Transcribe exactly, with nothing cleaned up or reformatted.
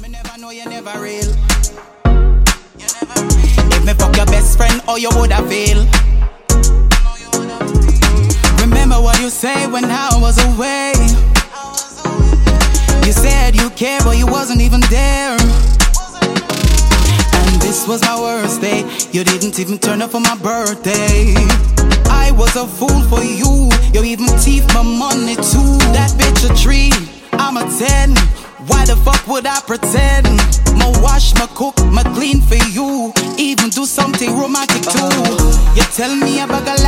me never know you never real. You never real. If me fuck your best friend, or you woulda feel. Remember what you said when I was away. You said you cared, but you wasn't even there. And this was my worst day. You didn't even turn up for my birthday. I was a fool for you. You even thief my money too. That bitch a three, I'm a ten. Why the fuck would I pretend? Ma wash, ma cook, ma clean for you. Even do something romantic too. You tell me about a